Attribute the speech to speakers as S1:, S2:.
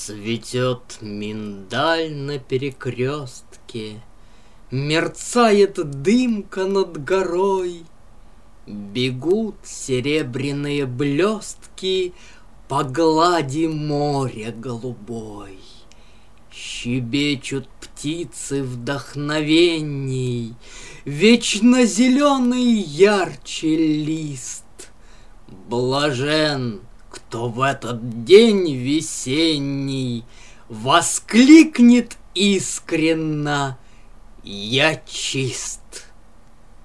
S1: Цветет миндаль на перекрестке, мерцает дымка над горой, бегут серебряные блестки по глади моря голубой. Щебечут птицы вдохновенней, вечно зеленый ярче лист. Блажен, кто в этот день весенний воскликнет искренно: «Я чист».